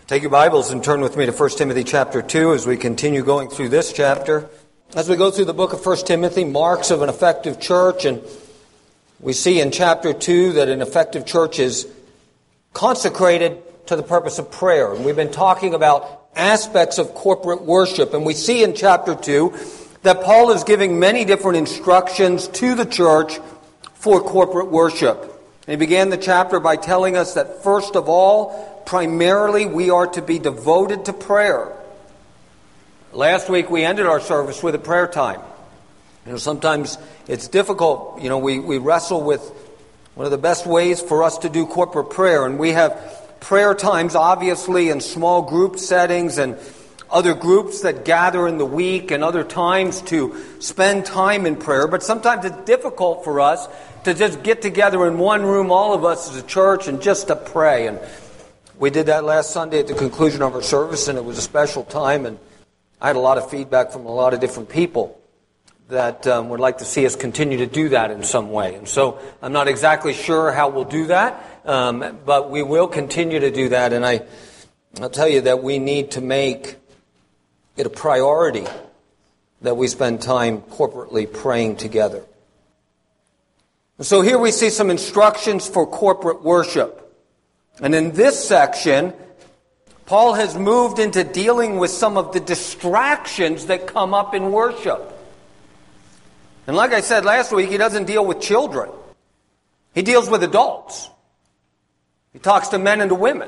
Take your Bibles and turn with me to 1 Timothy chapter 2 as we continue going through this chapter. As we go through the book of 1 Timothy, marks of an effective church, and we see in chapter 2 that an effective church is consecrated to the purpose of prayer. And we've been talking about aspects of corporate worship, and we see in chapter 2 that Paul is giving many different instructions to the church for corporate worship. And he began the chapter by telling us that first of all, primarily, we are to be devoted to prayer. Last week, we ended our service with a prayer time. Sometimes it's difficult. We wrestle with one of the best ways for us to do corporate prayer. And we have prayer times, obviously, in small group settings and other groups that gather in the week and other times to spend time in prayer. But sometimes it's difficult for us to just get together in one room, all of us as a church, and just to pray. And we did that last Sunday at the conclusion of our service, and it was a special time, and I had a lot of feedback from a lot of different people that would like to see us continue to do that in some way. And so I'm not exactly sure how we'll do that, but we will continue to do that, and I'll tell you that we need to make it a priority that we spend time corporately praying together. And so here we see some instructions for corporate worship. And in this section, Paul has moved into dealing with some of the distractions that come up in worship. And like I said last week, he doesn't deal with children. He deals with adults. He talks to men and to women.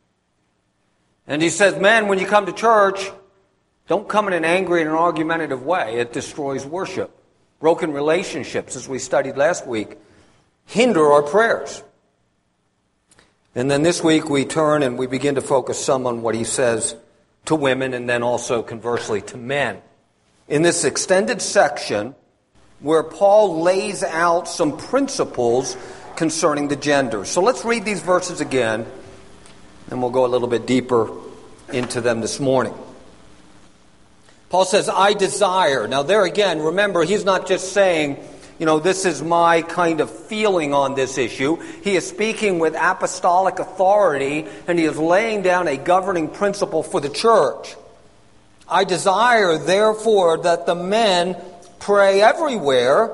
And he says, men, when you come to church, don't come in an angry and an argumentative way. It destroys worship. Broken relationships, as we studied last week, hinder our prayers. And then this week we turn and we begin to focus some on what he says to women and then also conversely to men. In this extended section where Paul lays out some principles concerning the gender. So let's read these verses again and we'll go a little bit deeper into them this morning. Paul says, I desire. Now there again, remember, he's not just saying, this is my kind of feeling on this issue. He is speaking with apostolic authority, and he is laying down a governing principle for the church. I desire, therefore, that the men pray everywhere,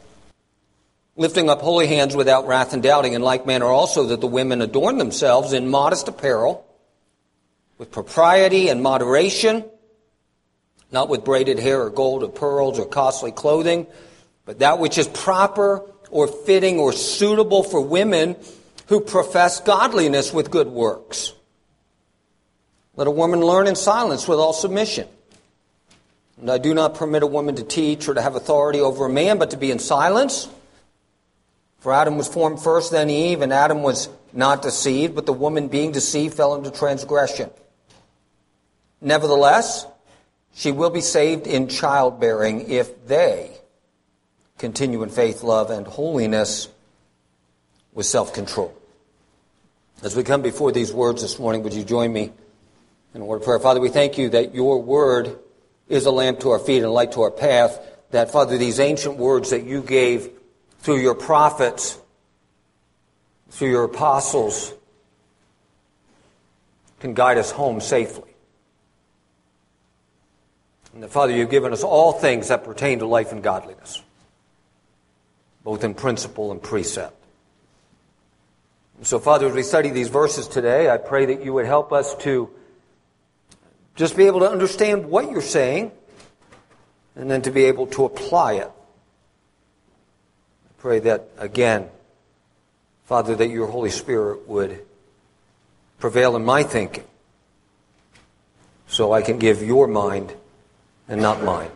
lifting up holy hands without wrath and doubting. In like manner also that the women adorn themselves in modest apparel, with propriety and moderation, not with braided hair or gold or pearls or costly clothing, but that which is proper or fitting or suitable for women who profess godliness with good works. Let a woman learn in silence with all submission. And I do not permit a woman to teach or to have authority over a man, but to be in silence. For Adam was formed first, then Eve, and Adam was not deceived, but the woman being deceived fell into transgression. Nevertheless, she will be saved in childbearing if they continue in faith, love, and holiness with self-control. As we come before these words this morning, would you join me in a word of prayer? Father, we thank you that your word is a lamp to our feet and a light to our path, that, Father, these ancient words that you gave through your prophets, through your apostles, can guide us home safely. And that, Father, you've given us all things that pertain to life and godliness, both in principle and precept. And so, Father, as we study these verses today, I pray that you would help us to just be able to understand what you're saying and then to be able to apply it. I pray that, again, Father, that your Holy Spirit would prevail in my thinking so I can give your mind and not mine.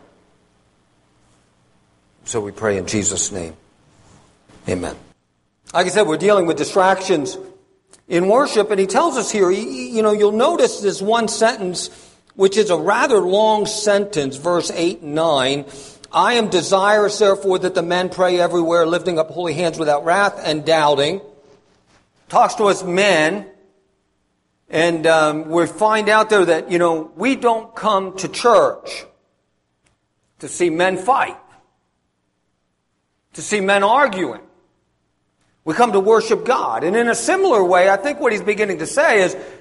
So we pray in Jesus' name. Amen. Like I said, we're dealing with distractions in worship, and he tells us here, you'll notice this one sentence, which is a rather long sentence, verse 8 and 9. I am desirous, therefore, that the men pray everywhere, lifting up holy hands without wrath and doubting. Talks to us men, and we find out there that, we don't come to church to see men fight, to see men arguing. We come to worship God. And in a similar way, I think what he's beginning to say is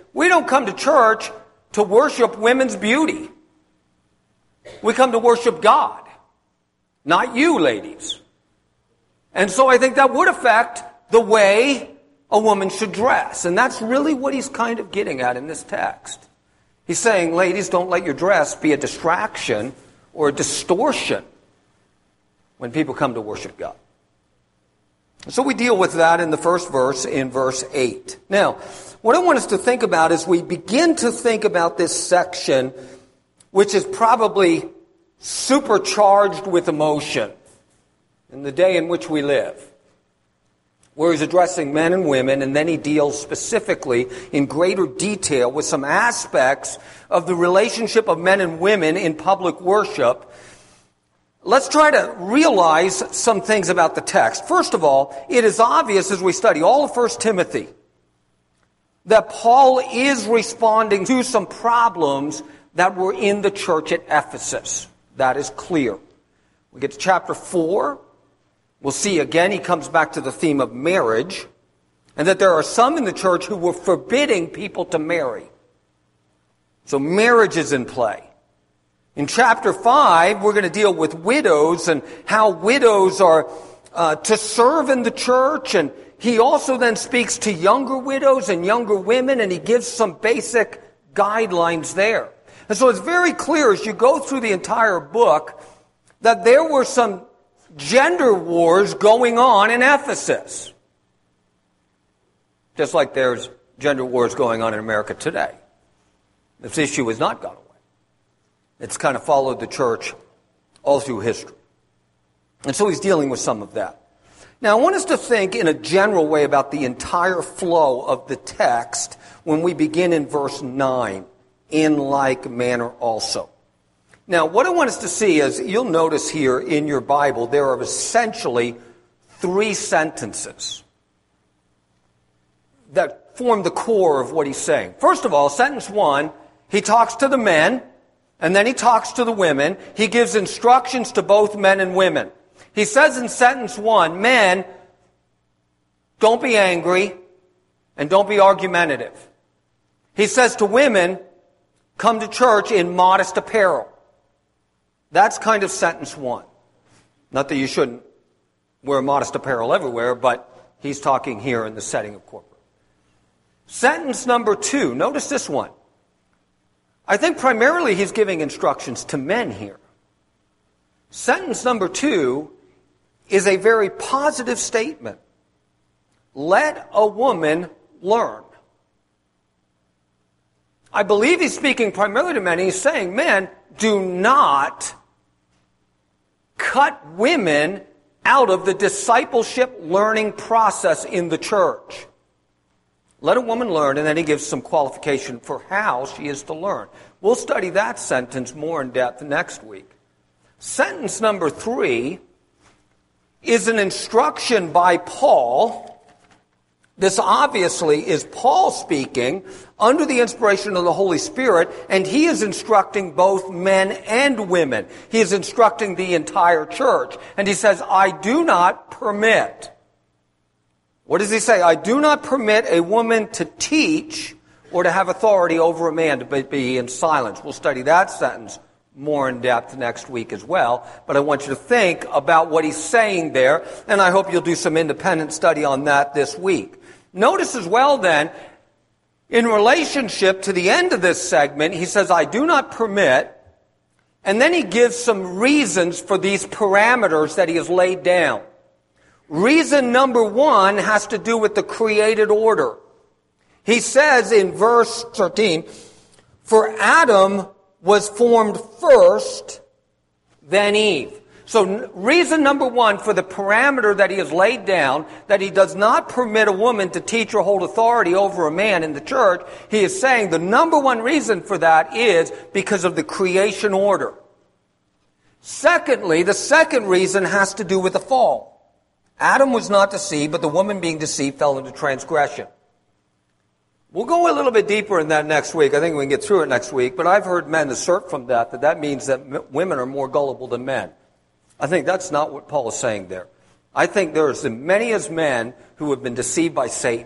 we don't come to church to worship women's beauty. We come to worship God, not you, ladies. And so I think that would affect the way a woman should dress. And that's really what he's kind of getting at in this text. He's saying, ladies, don't let your dress be a distraction or a distortion when people come to worship God. So we deal with that in the first verse, in verse 8. Now, what I want us to think about is we begin to think about this section, which is probably supercharged with emotion in the day in which we live, where he's addressing men and women, and then he deals specifically in greater detail with some aspects of the relationship of men and women in public worship. Let's try to realize some things about the text. First of all, it is obvious as we study all of 1 Timothy that Paul is responding to some problems that were in the church at Ephesus. That is clear. We get to chapter 4. We'll see again he comes back to the theme of marriage, and that there are some in the church who were forbidding people to marry. So marriage is in play. In chapter 5, we're going to deal with widows and how widows are to serve in the church. And he also then speaks to younger widows and younger women, and he gives some basic guidelines there. And so it's very clear as you go through the entire book that there were some gender wars going on in Ephesus. Just like there's gender wars going on in America today. This issue has not gone away. It's kind of followed the church all through history. And so he's dealing with some of that. Now, I want us to think in a general way about the entire flow of the text when we begin in verse 9, in like manner also. Now, what I want us to see is, you'll notice here in your Bible, there are essentially 3 sentences that form the core of what he's saying. First of all, sentence 1, he talks to the men, and then he talks to the women. He gives instructions to both men and women. He says in sentence 1, men, don't be angry and don't be argumentative. He says to women, come to church in modest apparel. That's kind of sentence 1. Not that you shouldn't wear modest apparel everywhere, but he's talking here in the setting of corporate. Sentence number 2, notice this one. I think primarily he's giving instructions to men here. Sentence number 2 is a very positive statement. Let a woman learn. I believe he's speaking primarily to men. He's saying, men, do not cut women out of the discipleship learning process in the church. Let a woman learn, and then he gives some qualification for how she is to learn. We'll study that sentence more in depth next week. Sentence number 3 is an instruction by Paul. This obviously is Paul speaking under the inspiration of the Holy Spirit, and he is instructing both men and women. He is instructing the entire church. And he says, I do not permit. What does he say? I do not permit a woman to teach or to have authority over a man, to be in silence. We'll study that sentence more in depth next week as well. But I want you to think about what he's saying there, and I hope you'll do some independent study on that this week. Notice as well then, in relationship to the end of this segment, he says, I do not permit, and then he gives some reasons for these parameters that he has laid down. Reason number 1 has to do with the created order. He says in verse 13, for Adam was formed first, then Eve. So reason number 1 for the parameter that he has laid down, that he does not permit a woman to teach or hold authority over a man in the church, he is saying the number 1 reason for that is because of the creation order. Secondly, the second reason has to do with the fall. Adam was not deceived, but the woman being deceived fell into transgression. We'll go a little bit deeper in that next week. I think we can get through it next week. But I've heard men assert from that means that women are more gullible than men. I think that's not what Paul is saying there. I think there are as many as men who have been deceived by Satan.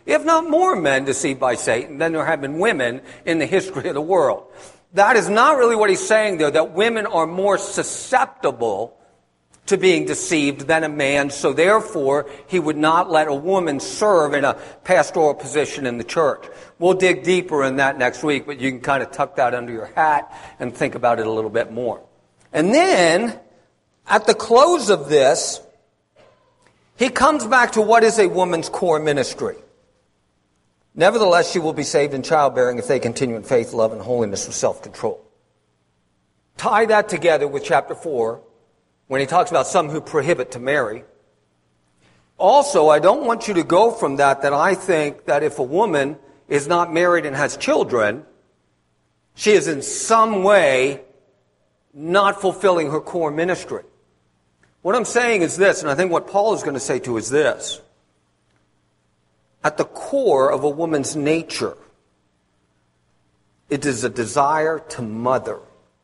if not more men deceived by Satan than there have been women in the history of the world. That is not really what he's saying there, that women are more susceptible to being deceived than a man, so therefore he would not let a woman serve in a pastoral position in the church. We'll dig deeper in that next week, but you can kind of tuck that under your hat and think about it a little bit more. And then, at the close of this, he comes back to what is a woman's core ministry. Nevertheless, she will be saved in childbearing if they continue in faith, love, and holiness with self-control. Tie that together with chapter 4, when he talks about some who prohibit to marry. Also, I don't want you to go from that I think that if a woman is not married and has children, she is in some way not fulfilling her core ministry. What I'm saying is this, and I think what Paul is going to say too is this. At the core of a woman's nature, it is a desire to mother.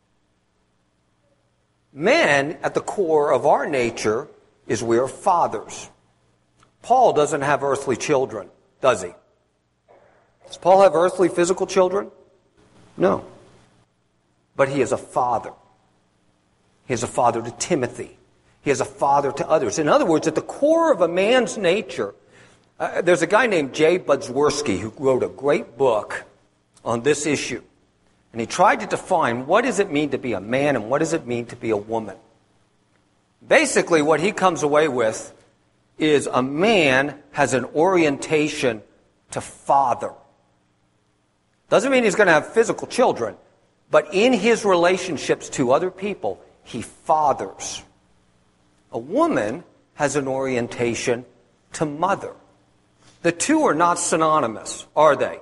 Men, at the core of our nature, is we are fathers. Paul doesn't have earthly children, does he? Does Paul have earthly physical children? No. But he is a father. He is a father to Timothy. He is a father to others. In other words, at the core of a man's nature, there's a guy named Jay Budzworski who wrote a great book on this issue. And he tried to define what does it mean to be a man and what does it mean to be a woman. Basically, what he comes away with is a man has an orientation to father. Doesn't mean he's going to have physical children, but in his relationships to other people, he fathers. A woman has an orientation to mother. The two are not synonymous, are they?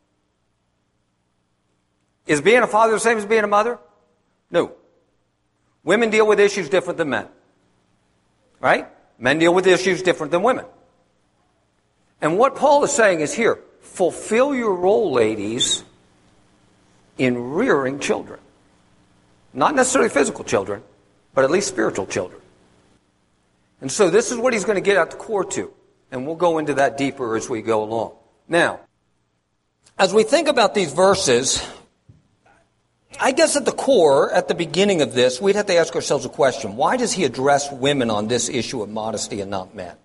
Is being a father the same as being a mother? No. Women deal with issues different than men. Right? Men deal with issues different than women. And what Paul is saying is here, fulfill your role, ladies, in rearing children. Not necessarily physical children, but at least spiritual children. And so this is what he's going to get at the core to. And we'll go into that deeper as we go along. Now, as we think about these verses, I guess at the core, at the beginning of this, we'd have to ask ourselves a question. Why does he address women on this issue of modesty and not men?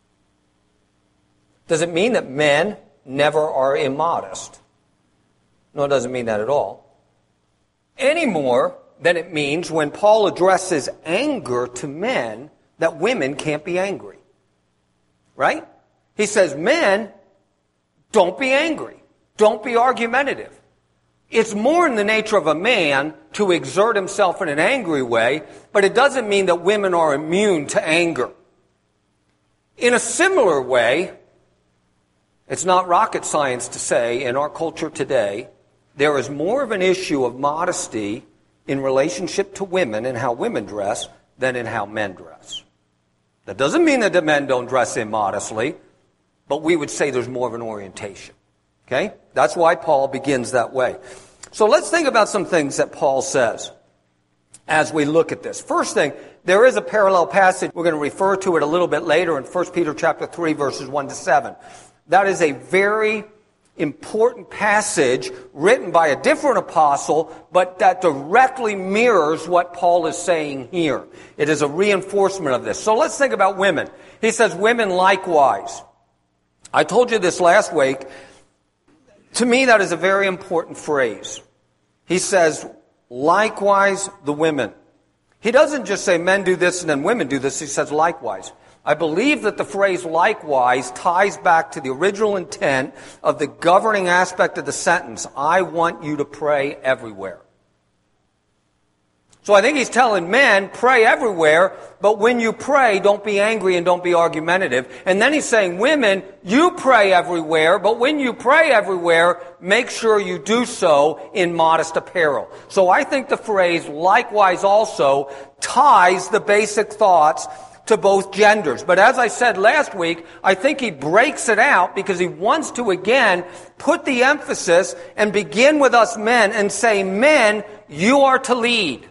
Does it mean that men never are immodest? No, it doesn't mean that at all. Any more than it means when Paul addresses anger to men that women can't be angry. Right? He says, men, don't be angry. Don't be argumentative. It's more in the nature of a man to exert himself in an angry way, but it doesn't mean that women are immune to anger. In a similar way, it's not rocket science to say in our culture today, there is more of an issue of modesty in relationship to women and how women dress than in how men dress. That doesn't mean that the men don't dress immodestly, but we would say there's more of an orientation. Okay? That's why Paul begins that way. So let's think about some things that Paul says as we look at this. First thing, there is a parallel passage. We're going to refer to it a little bit later in 1 Peter chapter 3, verses 1 to 7. That is a very important passage written by a different apostle, but that directly mirrors what Paul is saying here. It is a reinforcement of this. So let's think about women. He says, women likewise. I told you this last week. To me, that is a very important phrase. He says, likewise the women. He doesn't just say men do this and then women do this. He says likewise. I believe that the phrase likewise ties back to the original intent of the governing aspect of the sentence. I want you to pray everywhere. So I think he's telling men, pray everywhere, but when you pray, don't be angry and don't be argumentative. And then he's saying, women, you pray everywhere, but when you pray everywhere, make sure you do so in modest apparel. So I think the phrase likewise also ties the basic thoughts to both genders. But as I said last week, I think he breaks it out because he wants to again put the emphasis and begin with us men and say, men, you are to lead.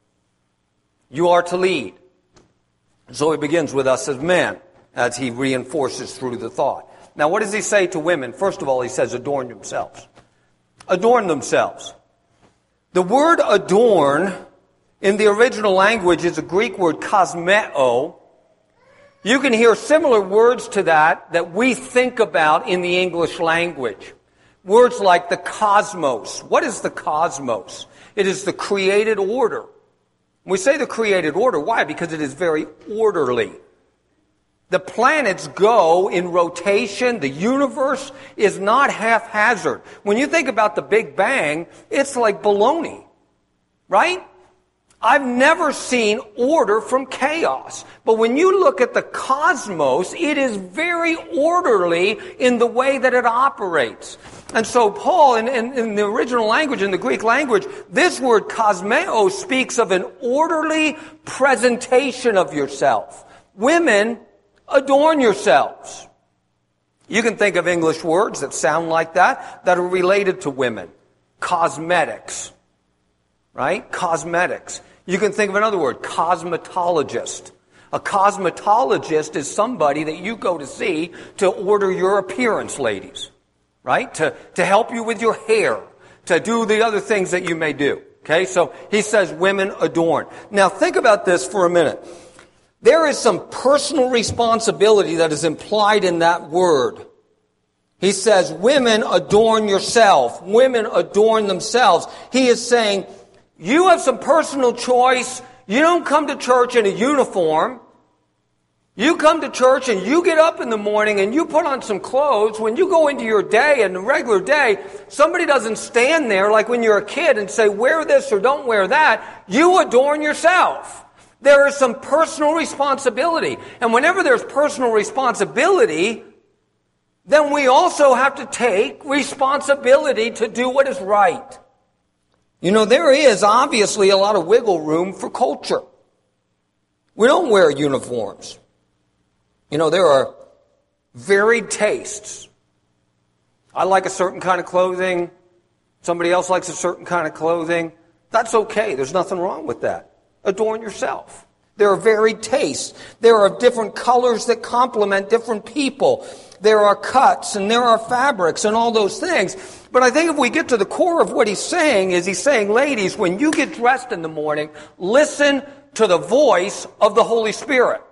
You are to lead. So he begins with us as men as he reinforces through the thought. Now, what does he say to women? First of all, he says adorn themselves. Adorn themselves. The word adorn in the original language is a Greek word kosmeo. You can hear similar words to that we think about in the English language. Words like the cosmos. What is the cosmos? It is the created order. We say the created order. Why? Because it is very orderly. The planets go in rotation. The universe is not haphazard. When you think about the Big Bang, it's like baloney, right? I've never seen order from chaos. But when you look at the cosmos, it is very orderly in the way that it operates. And so Paul, in the original language, in the Greek language, this word kosmeo speaks of an orderly presentation of yourself. Women, adorn yourselves. You can think of English words that sound like that are related to women. Cosmetics. Right? Cosmetics. You can think of another word, cosmetologist. A cosmetologist is somebody that you go to see to order your appearance, ladies. Right? To help you with your hair. To do the other things that you may do. Okay? So he says women adorn. Now think about this for a minute. There is some personal responsibility that is implied in that word. He says, women adorn yourself. Women adorn themselves. He is saying, you have some personal choice. You don't come to church in a uniform. You come to church and you get up in the morning and you put on some clothes. When you go into your day, in a regular day, somebody doesn't stand there like when you're a kid and say, wear this or don't wear that. You adorn yourself. There is some personal responsibility. And whenever there's personal responsibility, then we also have to take responsibility to do what is right. You know, there is obviously a lot of wiggle room for culture. We don't wear uniforms. You know, there are varied tastes. I like a certain kind of clothing. Somebody else likes a certain kind of clothing. That's okay. There's nothing wrong with that. Adorn yourself. There are varied tastes. There are different colors that complement different people. There are cuts and there are fabrics and all those things. But I think if we get to the core of what he's saying is he's saying, ladies, when you get dressed in the morning, listen to the voice of the Holy Spirit.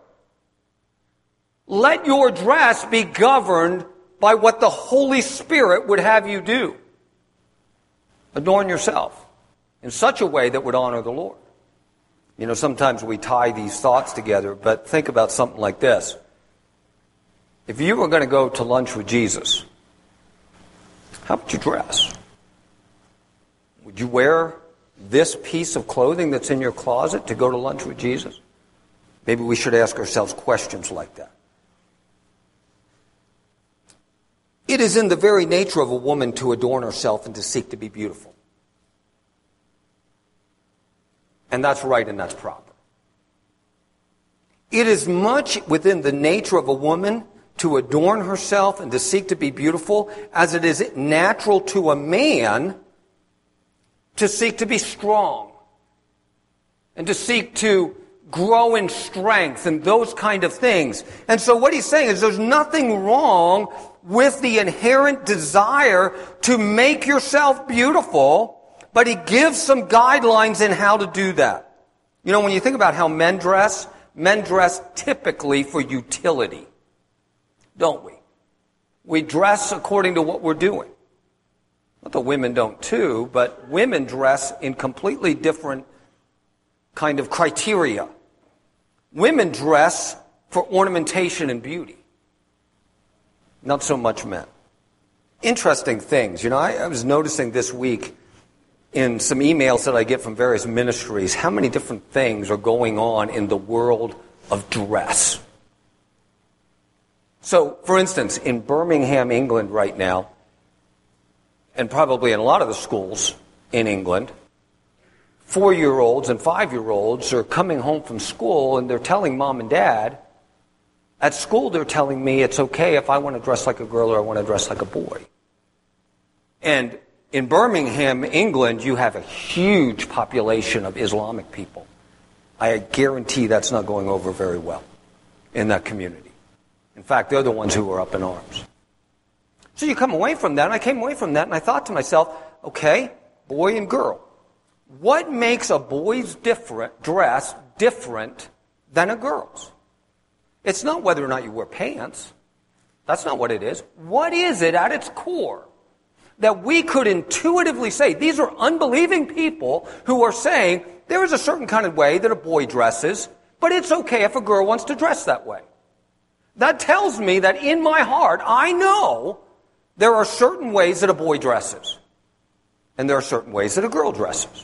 Let your dress be governed by what the Holy Spirit would have you do. Adorn yourself in such a way that would honor the Lord. You know, sometimes we tie these thoughts together, but think about something like this. If you were going to go to lunch with Jesus, how would you dress? Would you wear this piece of clothing that's in your closet to go to lunch with Jesus? Maybe we should ask ourselves questions like that. It is in the very nature of a woman to adorn herself and to seek to be beautiful. And that's right and that's proper. It is much within the nature of a woman to adorn herself and to seek to be beautiful as it is natural to a man to seek to be strong and to seek to grow in strength and those kind of things. And so what he's saying is there's nothing wrong with the inherent desire to make yourself beautiful, but he gives some guidelines in how to do that. You know, when you think about how men dress typically for utility, don't we? We dress according to what we're doing. Not that women don't too, but women dress in completely different kind of criteria. Women dress for ornamentation and beauty. Not so much men. Interesting things. You know, I was noticing this week in some emails that I get from various ministries, how many different things are going on in the world of dress. So, for instance, in Birmingham, England right now, and probably in a lot of the schools in England, 4-year-olds and 5-year-olds are coming home from school and they're telling mom and dad, at school they're telling me it's okay if I want to dress like a girl or I want to dress like a boy. And in Birmingham, England, you have a huge population of Islamic people. I guarantee that's not going over very well in that community. In fact, they're the ones who are up in arms. So you come away from that, and I came away from that, and I thought to myself, okay, boy and girl, what makes a boy's dress different than a girl's? It's not whether or not you wear pants. That's not what it is. What is it at its core that we could intuitively say? These are unbelieving people who are saying there is a certain kind of way that a boy dresses, but it's okay if a girl wants to dress that way. That tells me that in my heart, I know there are certain ways that a boy dresses, and there are certain ways that a girl dresses.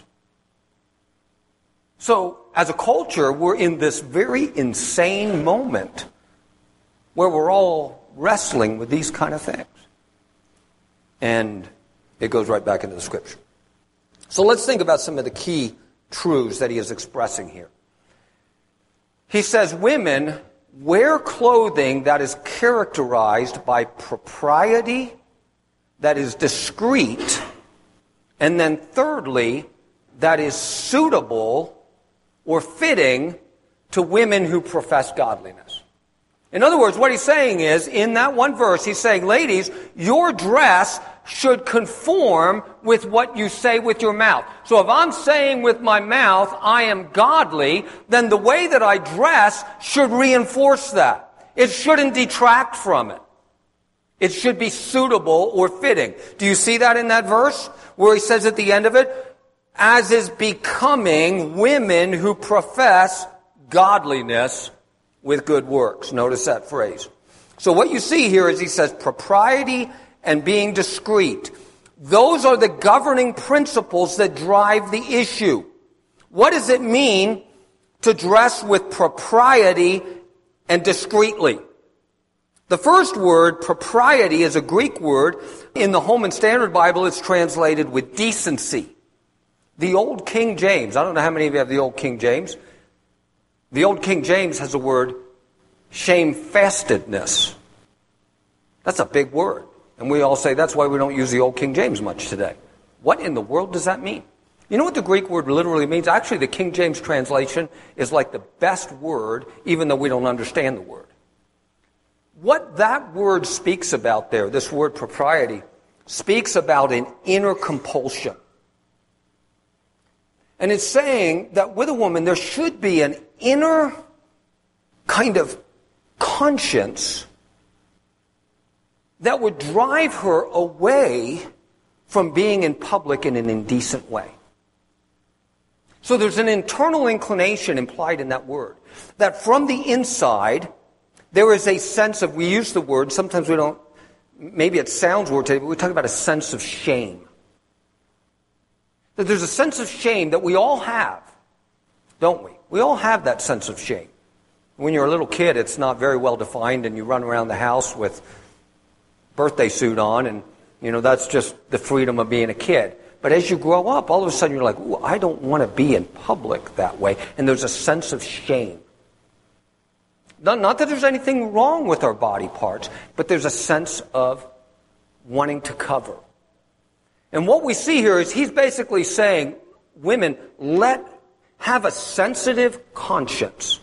So, as a culture, we're in this very insane moment where we're all wrestling with these kind of things. And it goes right back into the Scripture. So let's think about some of the key truths that he is expressing here. He says, women, wear clothing that is characterized by propriety, that is discreet, and then thirdly, that is suitable or fitting to women who profess godliness. In other words, what he's saying is, in that one verse, he's saying, ladies, your dress should conform with what you say with your mouth. So if I'm saying with my mouth, I am godly, then the way that I dress should reinforce that. It shouldn't detract from it. It should be suitable or fitting. Do you see that in that verse? Where he says at the end of it, as is becoming women who profess godliness with good works. Notice that phrase. So what you see here is he says propriety and being discreet. Those are the governing principles that drive the issue. What does it mean to dress with propriety and discreetly? The first word, propriety, is a Greek word. In the Holman Standard Bible, it's translated with decency. The Old King James, I don't know how many of you have the Old King James. The Old King James has a word, shamefastedness. That's a big word. And we all say that's why we don't use the Old King James much today. What in the world does that mean? You know what the Greek word literally means? Actually, the King James translation is like the best word, even though we don't understand the word. What that word speaks about there, this word propriety, speaks about an inner compulsion. And it's saying that with a woman, there should be an inner kind of conscience that would drive her away from being in public in an indecent way. So there's an internal inclination implied in that word, that from the inside, there is a sense of, we use the word, sometimes we don't, maybe it sounds weird today, but we talk about a sense of shame. That there's a sense of shame that we all have, don't we? We all have that sense of shame. When you're a little kid, it's not very well defined, and you run around the house with birthday suit on, and, that's just the freedom of being a kid. But as you grow up, all of a sudden you're like, ooh, I don't want to be in public that way. And there's a sense of shame. Not that there's anything wrong with our body parts, but there's a sense of wanting to cover. And what we see here is he's basically saying, women, have a sensitive conscience.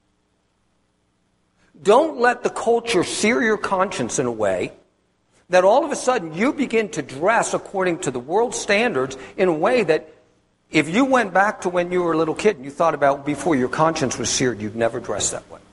Don't let the culture sear your conscience in a way that all of a sudden you begin to dress according to the world's standards in a way that if you went back to when you were a little kid and you thought about before your conscience was seared, you'd never dress that way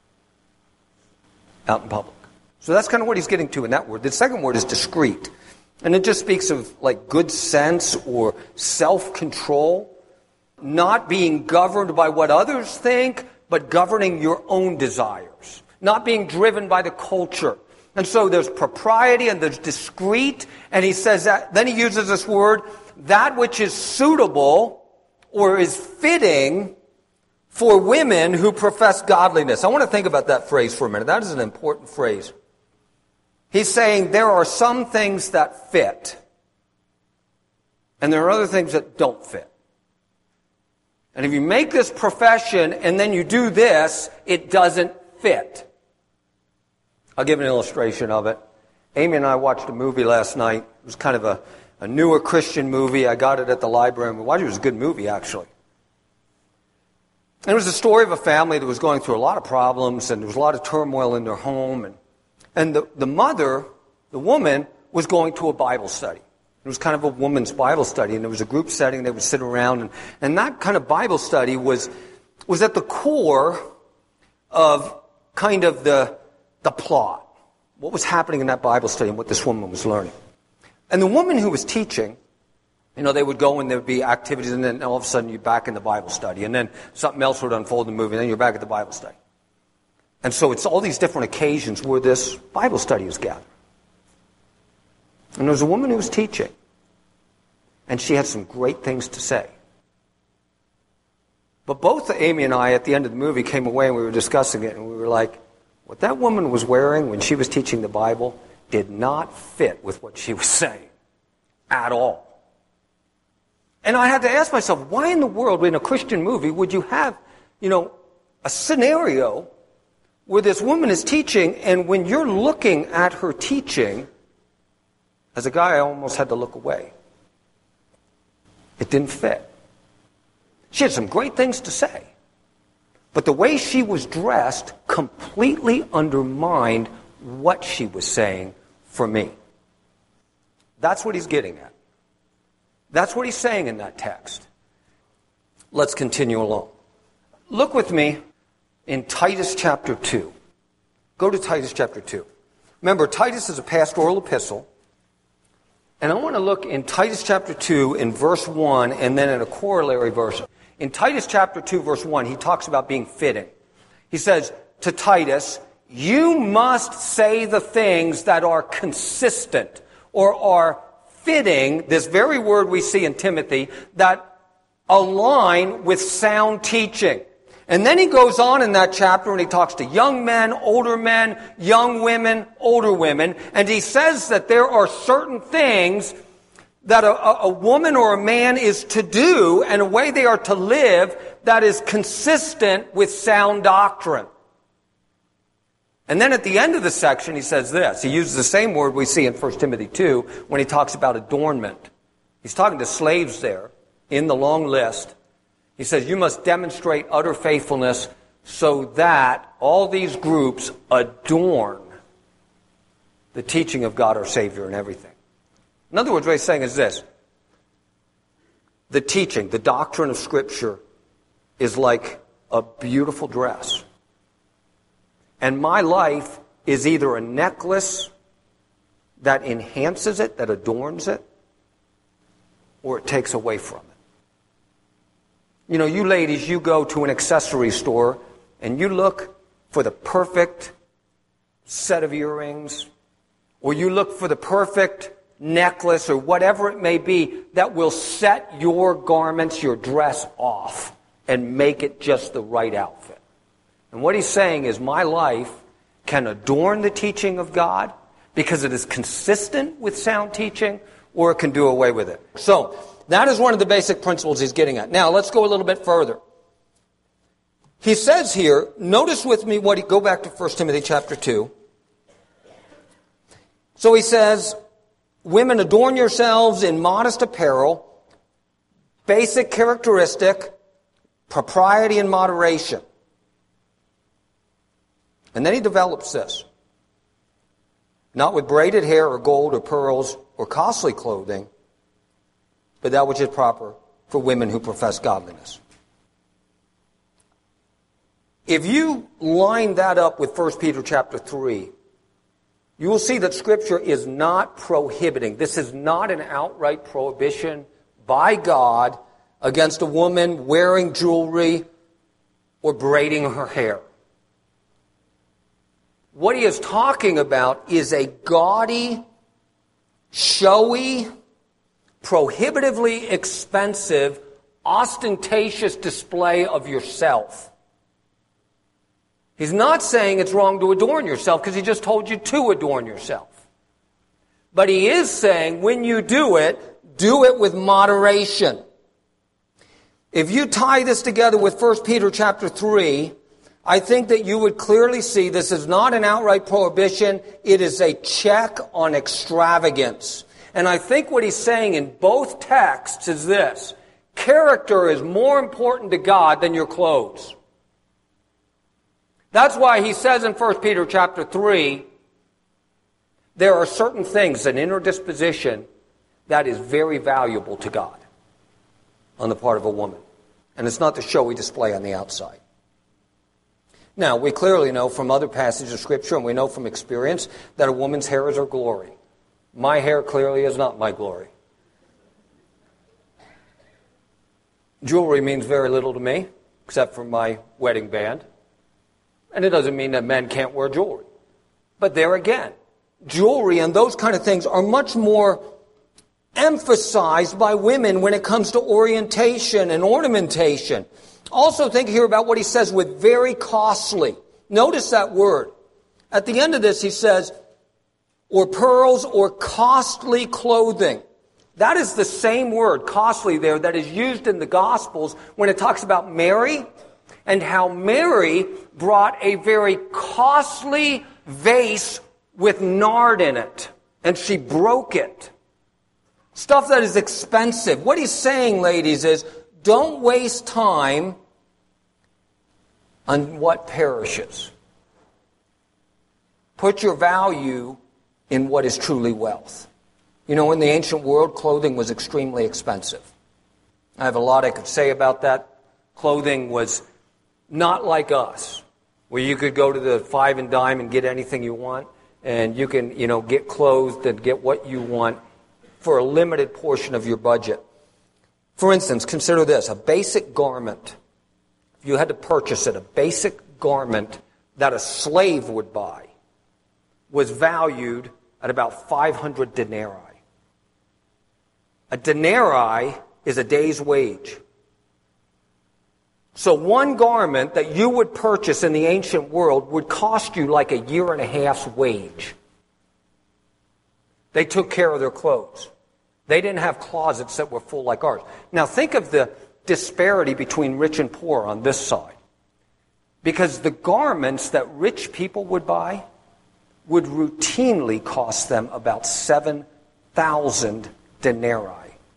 out in public. So that's kind of what he's getting to in that word. The second word is discreet. And it just speaks of like good sense or self-control, not being governed by what others think, but governing your own desires, not being driven by the culture. And so there's propriety and there's discreet, and he says that, then he uses this word, that which is suitable or is fitting for women who profess godliness. I want to think about that phrase for a minute. That is an important phrase. He's saying there are some things that fit, and there are other things that don't fit. And if you make this profession and then you do this, it doesn't fit. I'll give an illustration of it. Amy and I watched a movie last night. It was kind of a newer Christian movie. I got it at the library and we watched it. It was a good movie, actually. And it was the story of a family that was going through a lot of problems, and there was a lot of turmoil in their home. And the mother The woman was going to a Bible study. It was kind of a woman's Bible study, and there was a group setting. They would sit around, and that kind of Bible study was at the core of kind of the plot. What was happening in that Bible study and what this woman was learning. And the woman who was teaching, they would go and there would be activities, and then all of a sudden you're back in the Bible study, and then something else would unfold in the movie, and then you're back at the Bible study. And so it's all these different occasions where this Bible study is gathered. And there was a woman who was teaching, and she had some great things to say. But both Amy and I, at the end of the movie, came away and we were discussing it, and we were like, what that woman was wearing when she was teaching the Bible did not fit with what she was saying at all. And I had to ask myself, why in the world, in a Christian movie, would you have, a scenario where this woman is teaching, and when you're looking at her teaching, as a guy, I almost had to look away. It didn't fit. She had some great things to say. But the way she was dressed completely undermined what she was saying for me. That's what he's getting at. That's what he's saying in that text. Let's continue along. Look with me in Titus chapter 2. Go to Titus chapter 2. Remember, Titus is a pastoral epistle. And I want to look in Titus chapter 2 in verse 1 and then in a corollary verse. In Titus chapter 2 verse 1, he talks about being fitting. He says to Titus, you must say the things that are consistent or are fitting, this very word we see in Timothy, that align with sound teaching. And then he goes on in that chapter and he talks to young men, young women, older women, and he says that there are certain things that a woman or a man is to do and a way they are to live that is consistent with sound doctrine. And then at the end of the section he says this. He uses the same word we see in 1 Timothy 2 when he talks about adornment. He's talking to slaves there in the long list. He says, you must demonstrate utter faithfulness so that all these groups adorn the teaching of God our Savior and everything. In other words, what he's saying is this. The teaching, the doctrine of Scripture is like a beautiful dress. And my life is either a necklace that enhances it, that adorns it, or it takes away from it. You ladies, you go to an accessory store and you look for the perfect set of earrings, or you look for the perfect necklace or whatever it may be that will set your garments, your dress off and make it just the right outfit. And what he's saying is my life can adorn the teaching of God because it is consistent with sound teaching, or it can do away with it. So, that is one of the basic principles he's getting at. Now, let's go a little bit further. He says here, notice with me go back to 1 Timothy chapter 2. So he says, women, adorn yourselves in modest apparel, basic characteristic, propriety and moderation. And then he develops this. Not with braided hair or gold or pearls or costly clothing, but that which is proper for women who profess godliness. If you line that up with 1 Peter chapter 3, you will see that Scripture is not prohibiting. This is not an outright prohibition by God against a woman wearing jewelry or braiding her hair. What he is talking about is a gaudy, showy, prohibitively expensive, ostentatious display of yourself. He's not saying it's wrong to adorn yourself because he just told you to adorn yourself. But he is saying when you do it with moderation. If you tie this together with 1 Peter chapter 3, I think that you would clearly see this is not an outright prohibition. It is a check on extravagance. And I think what he's saying in both texts is this. Character is more important to God than your clothes. That's why he says in 1 Peter chapter 3, There are certain things, an inner disposition, that is very valuable to God on the part of a woman. And it's not the showy display on the outside. Now, we clearly know from other passages of Scripture, and we know from experience, that a woman's hair is her glory. My hair clearly is not my glory. Jewelry means very little to me, except for my wedding band. And it doesn't mean that men can't wear jewelry. But there again, jewelry and those kind of things are much more emphasized by women when it comes to orientation and ornamentation. Also think here about what he says with very costly. Notice that word. At the end of this he says, or pearls or costly clothing. That is the same word, costly there, that is used in the Gospels when it talks about Mary and how Mary brought a very costly vase with nard in it, and she broke it. Stuff that is expensive. What he's saying, ladies, is don't waste time on what perishes. Put your value in what is truly wealth. You know, in the ancient world, clothing was extremely expensive. I have a lot I could say about that. Clothing was not like us, where you could go to the five and dime and get anything you want, and you can, get clothed and get what you want for a limited portion of your budget. For instance, consider this, a basic garment. If you had to purchase it, a basic garment that a slave would buy was valued at about 500 denarii. A denarii is a day's wage. So one garment that you would purchase in the ancient world would cost you like a year and a half's wage. They took care of their clothes. They didn't have closets that were full like ours. Now think of the disparity between rich and poor on this side. Because the garments that rich people would buy would routinely cost them about 7,000 denarii.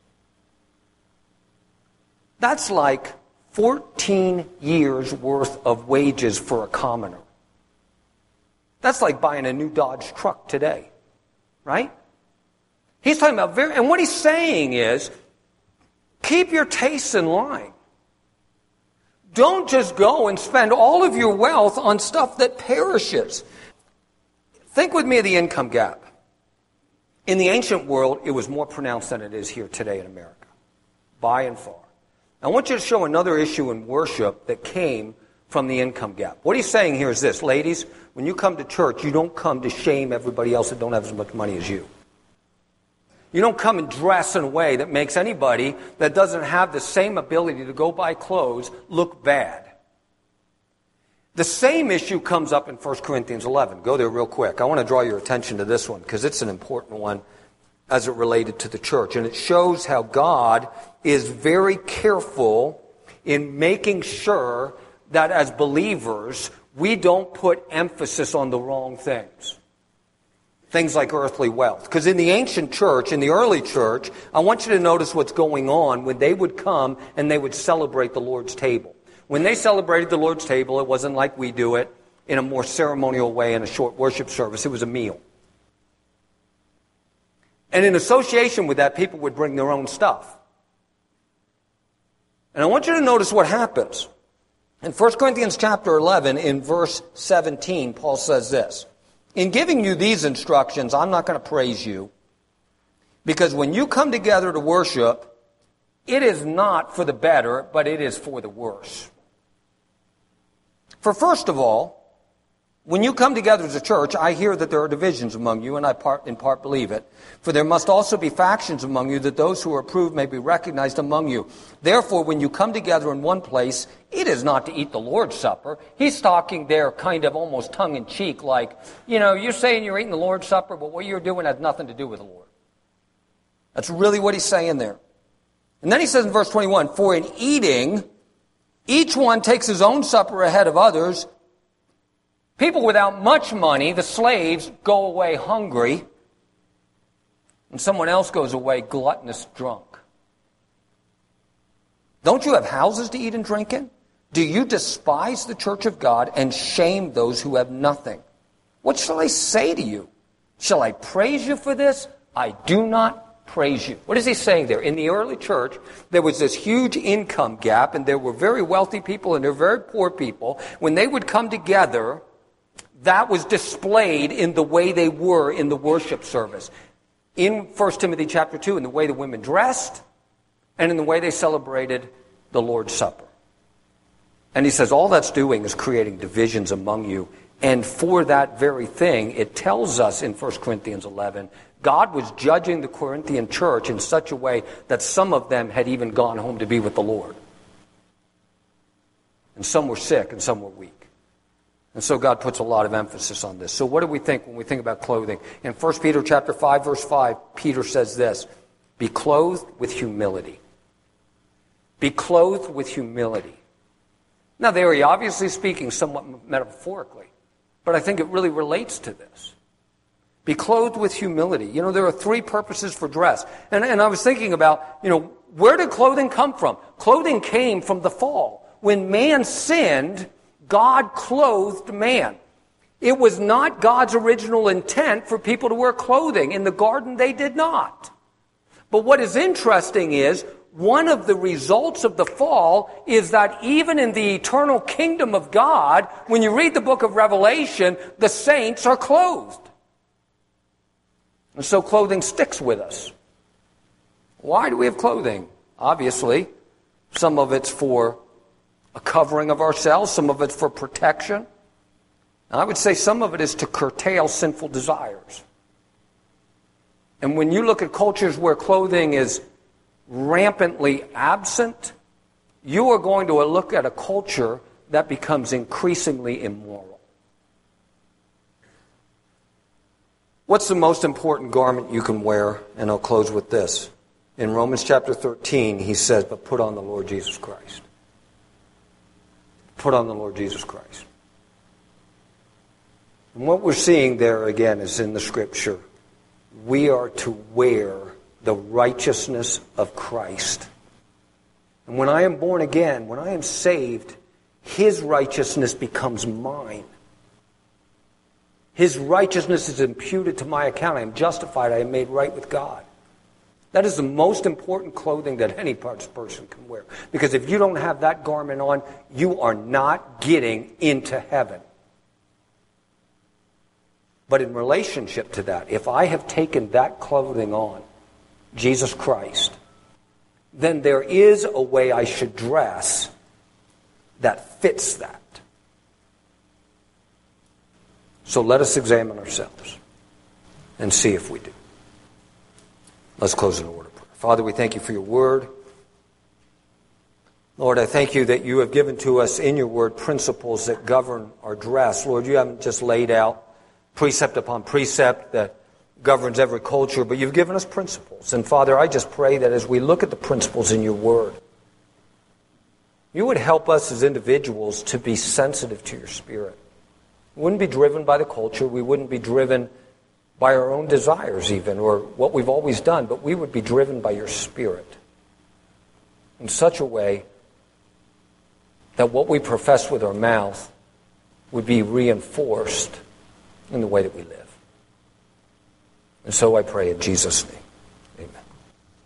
That's like 14 years worth of wages for a commoner. That's like buying a new Dodge truck today, right? He's talking about and what he's saying is, keep your tastes in line. Don't just go and spend all of your wealth on stuff that perishes. Think with me of the income gap. In the ancient world, it was more pronounced than it is here today in America, by and far. I want you to show another issue in worship that came from the income gap. What he's saying here is this, ladies, when you come to church, you don't come to shame everybody else that don't have as much money as you. You don't come and dress in a way that makes anybody that doesn't have the same ability to go buy clothes look bad. The same issue comes up in 1 Corinthians 11. Go there real quick. I want to draw your attention to this one because it's an important one as it related to the church. And it shows how God is very careful in making sure that as believers, we don't put emphasis on the wrong things. Things like earthly wealth. Because in the ancient church, in the early church, I want you to notice what's going on when they would come and they would celebrate the Lord's table. When they celebrated the Lord's table, it wasn't like we do it in a more ceremonial way in a short worship service. It was a meal. And in association with that, people would bring their own stuff. And I want you to notice what happens. In 1 Corinthians chapter 11, in verse 17, Paul says this. In giving you these instructions, I'm not going to praise you, because when you come together to worship, it is not for the better, but it is for the worse. For first of all, when you come together as a church, I hear that there are divisions among you, and I in part believe it. For there must also be factions among you, that those who are approved may be recognized among you. Therefore, when you come together in one place, it is not to eat the Lord's Supper. He's talking there kind of almost tongue-in-cheek, like, you're saying you're eating the Lord's Supper, but what you're doing has nothing to do with the Lord. That's really what he's saying there. And then he says in verse 21, for in eating, each one takes his own supper ahead of others. People without much money, the slaves, go away hungry, and someone else goes away gluttonous drunk. Don't you have houses to eat and drink in? Do you despise the church of God and shame those who have nothing? What shall I say to you? Shall I praise you for this? I do not praise you. What is he saying there? In the early church, there was this huge income gap, and there were very wealthy people and there were very poor people. When they would come together, that was displayed in the way they were in the worship service. In 1 Timothy chapter 2, in the way the women dressed, and in the way they celebrated the Lord's Supper. And he says all that's doing is creating divisions among you. And for that very thing, it tells us in 1 Corinthians 11, God was judging the Corinthian church in such a way that some of them had even gone home to be with the Lord. And some were sick and some were weak. And so God puts a lot of emphasis on this. So what do we think when we think about clothing? In 1 Peter chapter 5, verse 5, Peter says this, be clothed with humility. Be clothed with humility. Now, there he obviously speaking somewhat metaphorically, but I think it really relates to this. Be clothed with humility. You know, there are three purposes for dress. And I was thinking about, where did clothing come from? Clothing came from the fall. When man sinned, God clothed man. It was not God's original intent for people to wear clothing. In the garden, they did not. But what is interesting is, one of the results of the fall is that even in the eternal kingdom of God, when you read the book of Revelation, the saints are clothed. And so clothing sticks with us. Why do we have clothing? Obviously, some of it's for a covering of ourselves, some of it's for protection. And I would say some of it is to curtail sinful desires. And when you look at cultures where clothing is rampantly absent, you are going to look at a culture that becomes increasingly immoral. What's the most important garment you can wear? And I'll close with this. In Romans chapter 13, he says, but put on the Lord Jesus Christ. Put on the Lord Jesus Christ. And what we're seeing there again is in the Scripture. We are to wear the righteousness of Christ. And when I am born again, when I am saved, His righteousness becomes mine. His righteousness is imputed to my account. I am justified. I am made right with God. That is the most important clothing that any person can wear. Because if you don't have that garment on, you are not getting into heaven. But in relationship to that, if I have taken that clothing on, Jesus Christ, then there is a way I should dress that fits that. So let us examine ourselves and see if we do. Let's close in a word of prayer. Father, we thank you for your word. Lord, I thank you that you have given to us in your word principles that govern our dress. Lord, you haven't just laid out precept upon precept that governs every culture, but you've given us principles. And Father, I just pray that as we look at the principles in your word, you would help us as individuals to be sensitive to your Spirit. We wouldn't be driven by the culture. We wouldn't be driven by our own desires even, or what we've always done, but we would be driven by your Spirit in such a way that what we profess with our mouth would be reinforced in the way that we live. And so I pray in Jesus' name.